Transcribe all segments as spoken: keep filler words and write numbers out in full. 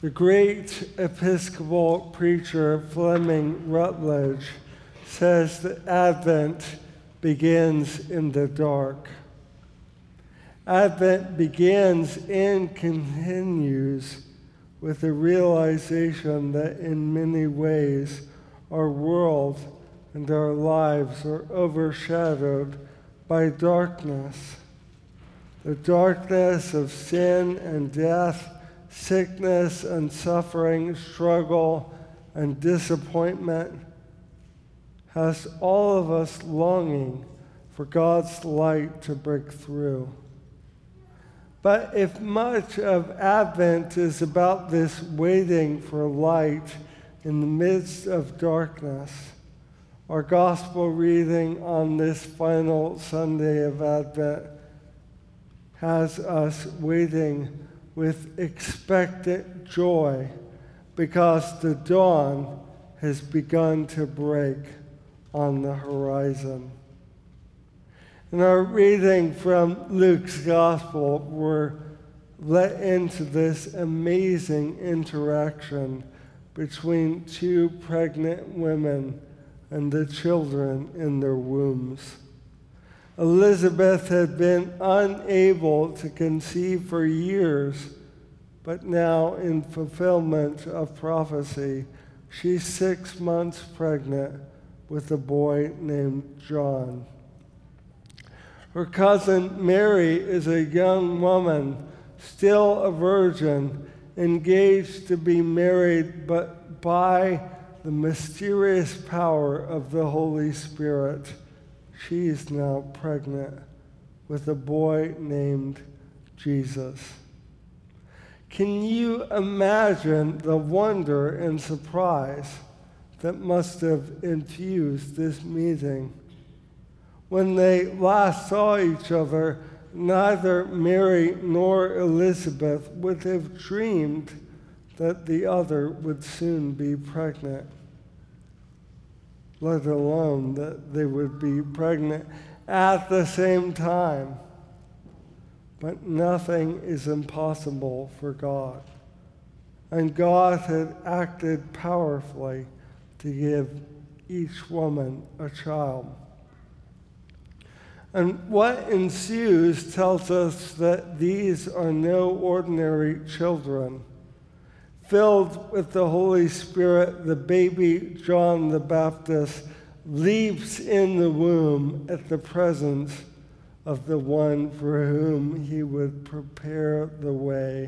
The great Episcopal preacher Fleming Rutledge says that Advent begins in the dark. Advent begins and continues with the realization that in many ways our world and our lives are overshadowed by darkness. The darkness of sin and death, sickness and suffering, struggle and disappointment has all of us longing for God's light to break through. But if much of Advent is about this waiting for light in the midst of darkness, our gospel reading on this final Sunday of Advent has us waiting with expectant joy because the dawn has begun to break on the horizon. In our reading from Luke's Gospel, we're let into this amazing interaction between two pregnant women and the children in their wombs. Elizabeth had been unable to conceive for years, but now, in fulfillment of prophecy, she's six months pregnant with a boy named John. Her cousin Mary is a young woman, still a virgin, engaged to be married, but by the mysterious power of the Holy Spirit, she is now pregnant with a boy named Jesus. Can you imagine the wonder and surprise that must have infused this meeting? When they last saw each other, neither Mary nor Elizabeth would have dreamed that the other would soon be pregnant, let alone that they would be pregnant at the same time. But nothing is impossible for God. And God had acted powerfully to give each woman a child. And what ensues tells us that these are no ordinary children. Filled with the Holy Spirit, the baby John the Baptist leaps in the womb at the presence of the one for whom he would prepare the way.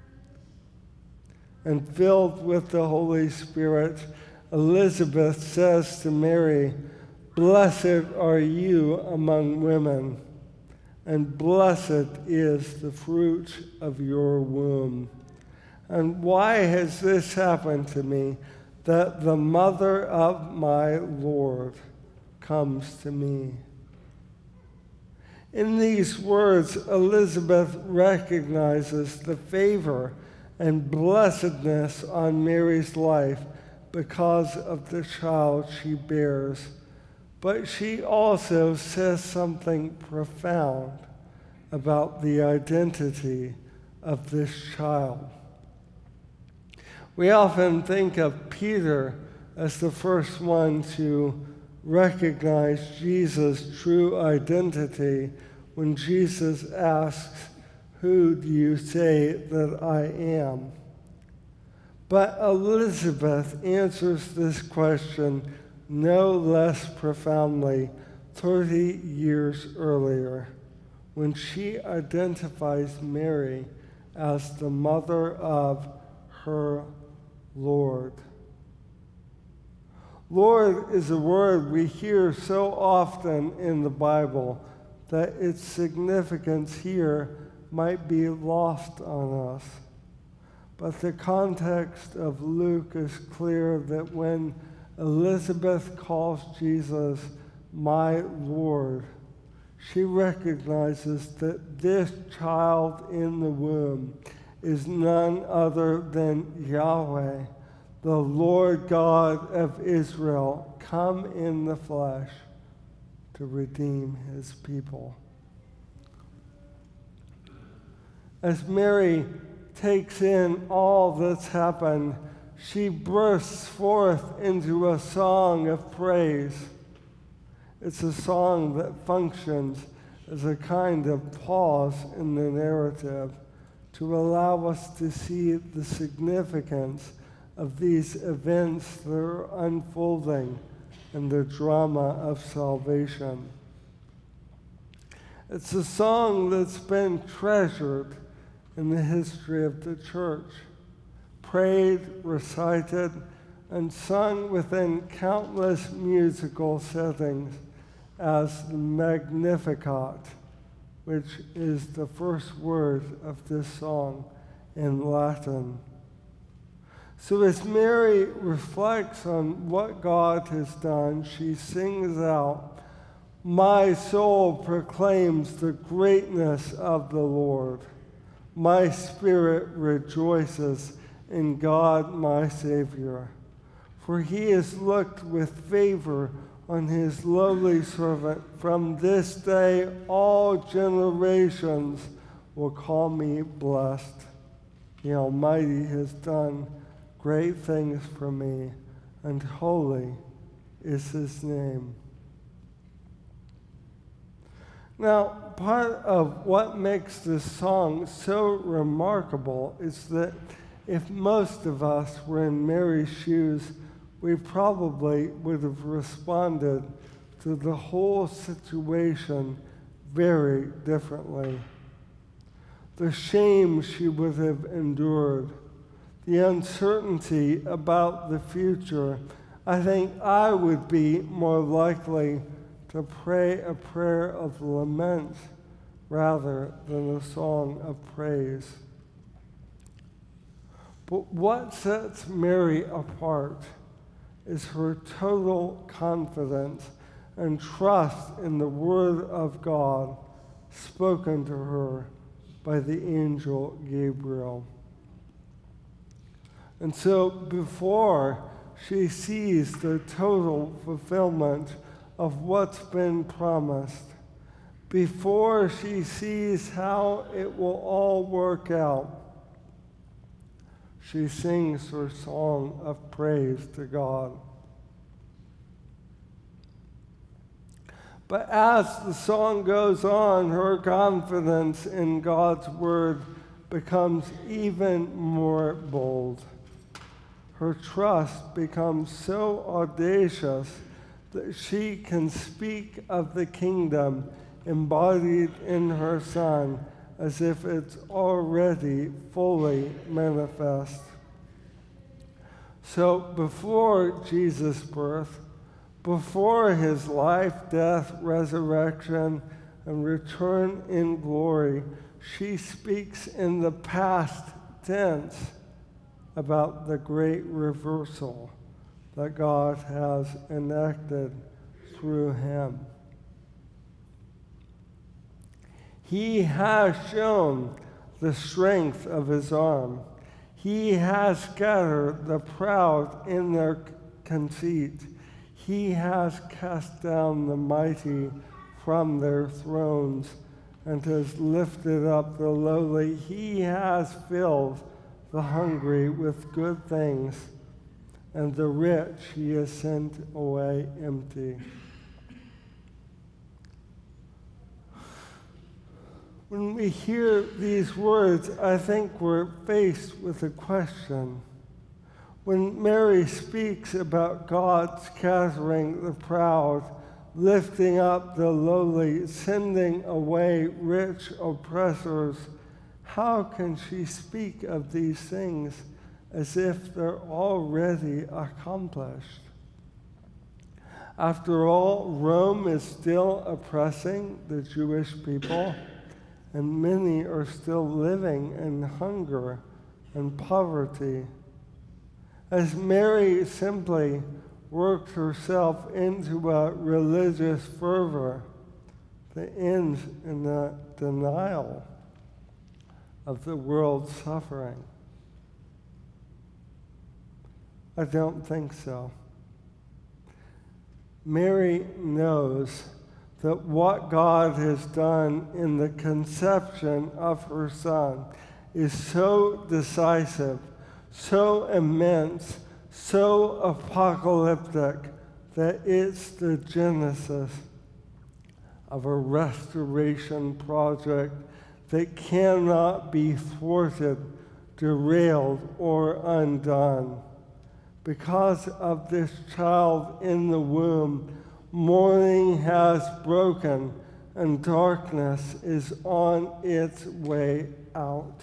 And filled with the Holy Spirit, Elizabeth says to Mary, "Blessed are you among women, and blessed is the fruit of your womb. And why has this happened to me, that the mother of my Lord comes to me?" In these words, Elizabeth recognizes the favor and blessedness on Mary's life because of the child she bears. But she also says something profound about the identity of this child. We often think of Peter as the first one to recognize Jesus' true identity when Jesus asks, "Who do you say that I am?" But Elizabeth answers this question no less profoundly thirty years earlier, when she identifies Mary as the mother of her Lord. Lord is a word we hear so often in the Bible that its significance here might be lost on us. But the context of Luke is clear that when Elizabeth calls Jesus my Lord, she recognizes that this child in the womb is none other than Yahweh, the Lord God of Israel, come in the flesh to redeem his people. As Mary takes in all that's happened, she bursts forth into a song of praise. It's a song that functions as a kind of pause in the narrative to allow us to see the significance of these events that are unfolding in the drama of salvation. It's a song that's been treasured in the history of the church, prayed, recited, and sung within countless musical settings as the Magnificat, which is the first word of this song in Latin. So as Mary reflects on what God has done, she sings out, "My soul proclaims the greatness of the Lord. My spirit rejoices in God my Savior, for he has looked with favor on his lowly servant. From this day all generations will call me blessed. The Almighty has done great things for me, and holy is his name." Now, part of what makes this song so remarkable is that if most of us were in Mary's shoes, we probably would have responded to the whole situation very differently. The shame she would have endured, the uncertainty about the future, I think I would be more likely to pray a prayer of lament rather than a song of praise. But what sets Mary apart is her total confidence and trust in the Word of God spoken to her by the angel Gabriel. And so before she sees the total fulfillment of what's been promised, before she sees how it will all work out, she sings her song of praise to God. But as the song goes on, her confidence in God's word becomes even more bold. Her trust becomes so audacious that she can speak of the kingdom embodied in her Son as if it's already fully manifest. So before Jesus' birth, before his life, death, resurrection, and return in glory, she speaks in the past tense about the great reversal that God has enacted through him. He has shown the strength of his arm. He has scattered the proud in their conceit. He has cast down the mighty from their thrones and has lifted up the lowly. He has filled the hungry with good things, and the rich he has sent away empty. When we hear these words, I think we're faced with a question. When Mary speaks about God scattering the proud, lifting up the lowly, sending away rich oppressors, how can she speak of these things as if they're already accomplished? After all, Rome is still oppressing the Jewish people, and many are still living in hunger and poverty. As Mary simply worked herself into a religious fervor that ends in the denial of the world's suffering? I don't think so. Mary knows that what God has done in the conception of her Son, is so decisive, so immense, so apocalyptic that it's the genesis of a restoration project that cannot be thwarted, derailed, or undone. Because of this child in the womb, morning has broken and darkness is on its way out.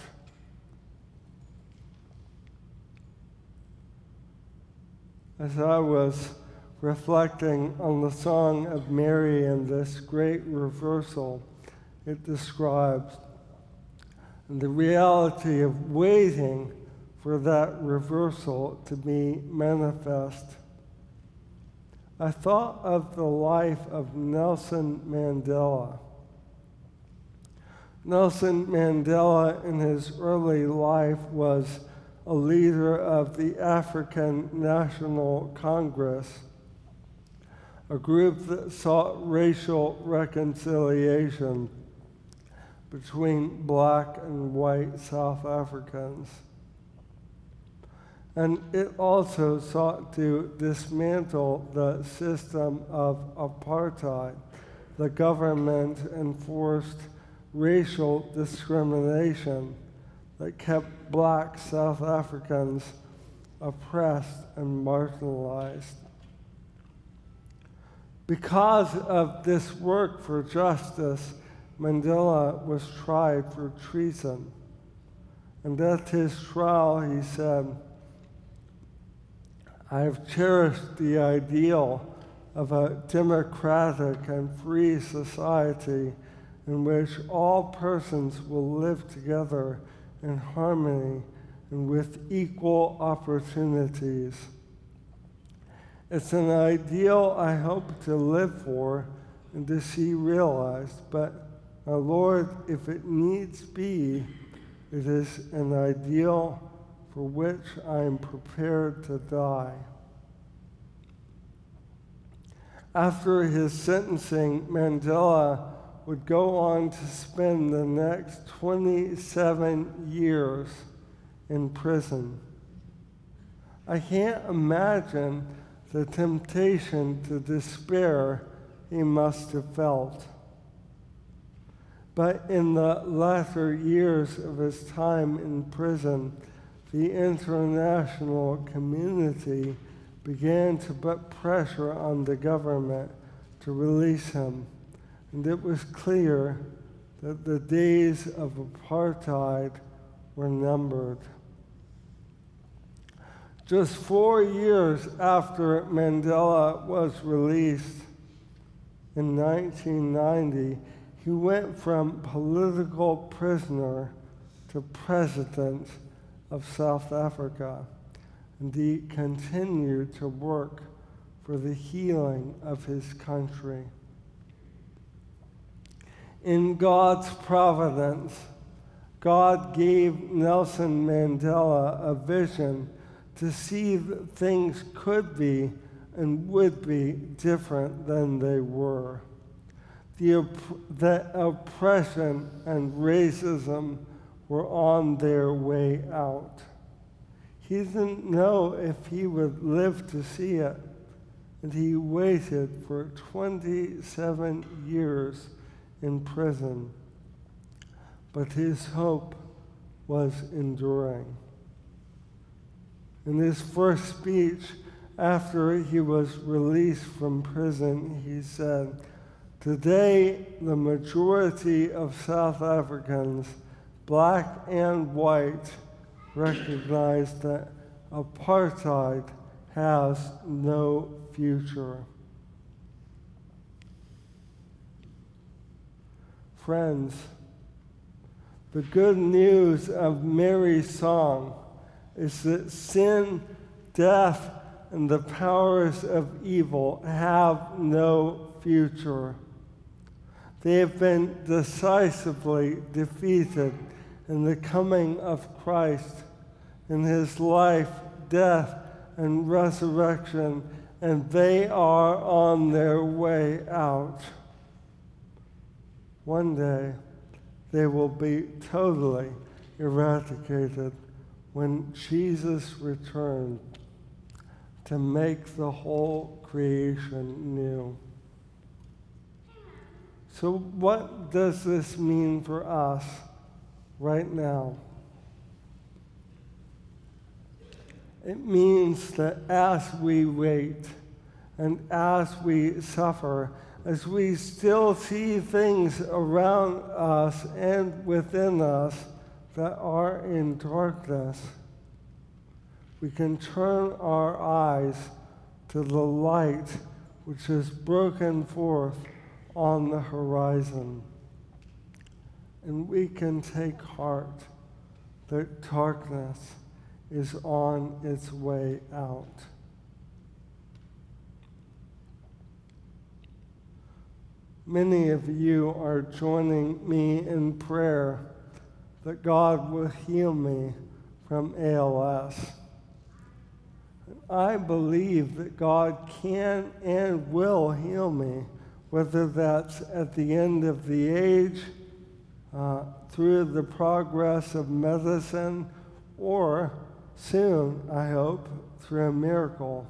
As I was reflecting on the Song of Mary and this great reversal it describes, and the reality of waiting for that reversal to be manifest, I thought of the life of Nelson Mandela. Nelson Mandela, in his early life, was a leader of the African National Congress, a group that sought racial reconciliation between black and white South Africans. And it also sought to dismantle the system of apartheid. The government enforced racial discrimination that kept black South Africans oppressed and marginalized. Because of this work for justice, Mandela was tried for treason. And at his trial, he said, "I have cherished the ideal of a democratic and free society in which all persons will live together in harmony and with equal opportunities. It's an ideal I hope to live for and to see realized, but, my Lord, if it needs be, it is an ideal for which I am prepared to die." After his sentencing, Mandela would go on to spend the next twenty-seven years in prison. I can't imagine the temptation to despair he must have felt. But in the latter years of his time in prison, the international community began to put pressure on the government to release him, and it was clear that the days of apartheid were numbered. Just four years after Mandela was released in nineteen ninety, he went from political prisoner to president of South Africa, and he continued to work for the healing of his country. In God's providence, God gave Nelson Mandela a vision to see that things could be and would be different than they were. The, opp- the oppression and racism were on their way out. He didn't know if he would live to see it, and he waited for twenty-seven years in prison. But his hope was enduring. In his first speech after he was released from prison, he said, "Today, the majority of South Africans, black and white, recognize that apartheid has no future." Friends, the good news of Mary's song is that sin, death, and the powers of evil have no future. They have been decisively defeated in the coming of Christ, in his life, death, and resurrection, and they are on their way out. One day, they will be totally eradicated when Jesus returned to make the whole creation new. So what does this mean for us right now? It means that as we wait and as we suffer, as we still see things around us and within us that are in darkness, we can turn our eyes to the light which is broken forth on the horizon. And we can take heart that darkness is on its way out. Many of you are joining me in prayer that God will heal me from A L S. I believe that God can and will heal me, whether that's at the end of the age, uh, through the progress of medicine, or soon, I hope, through a miracle.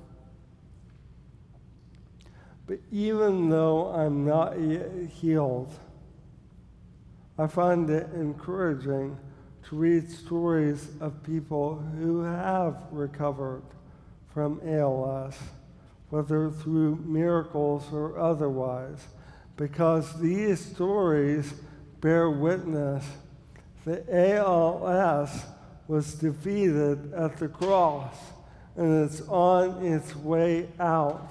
But even though I'm not yet healed, I find it encouraging to read stories of people who have recovered from A L S, whether through miracles or otherwise, because these stories bear witness that A L S was defeated at the cross, and it's on its way out.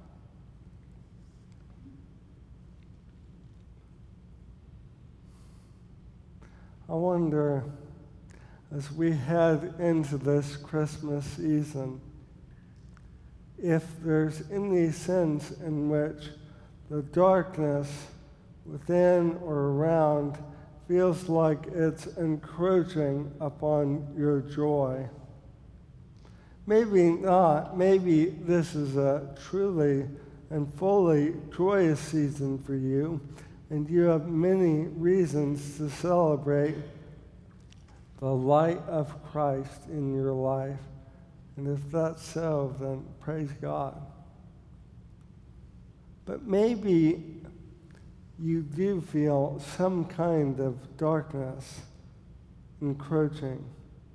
I wonder, as we head into this Christmas season, if there's any sense in which the darkness within or around feels like it's encroaching upon your joy. Maybe not. Maybe this is a truly and fully joyous season for you, and you have many reasons to celebrate the light of Christ in your life. And if that's so, then praise God. But maybe you do feel some kind of darkness encroaching.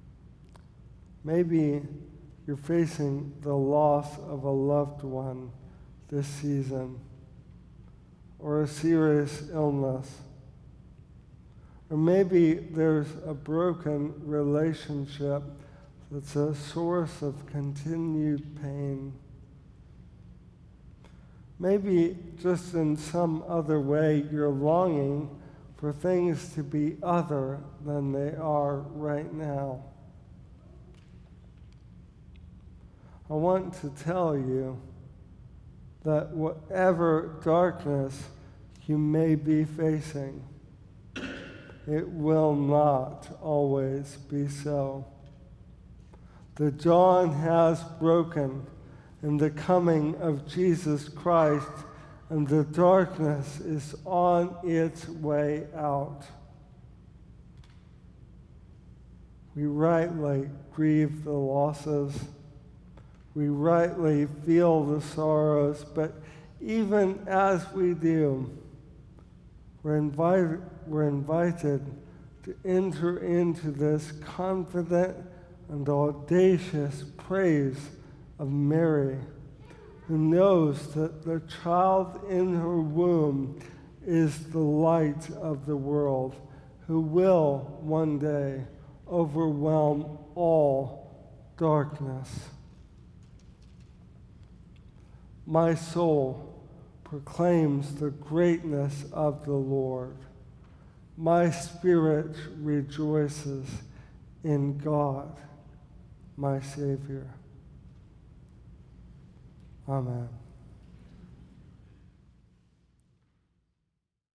Maybe you're facing the loss of a loved one this season, or a serious illness. Or maybe there's a broken relationship that's a source of continued pain. Maybe just in some other way you're longing for things to be other than they are right now. I want to tell you that whatever darkness you may be facing, it will not always be so. The dawn has broken in the coming of Jesus Christ, and the darkness is on its way out. We rightly grieve the losses. We rightly feel the sorrows, but even as we do, we're invited, we're invited to enter into this confident and audacious praise of Mary, who knows that the child in her womb is the light of the world, who will one day overwhelm all darkness. My soul proclaims the greatness of the Lord. My spirit rejoices in God, my Savior. Amen.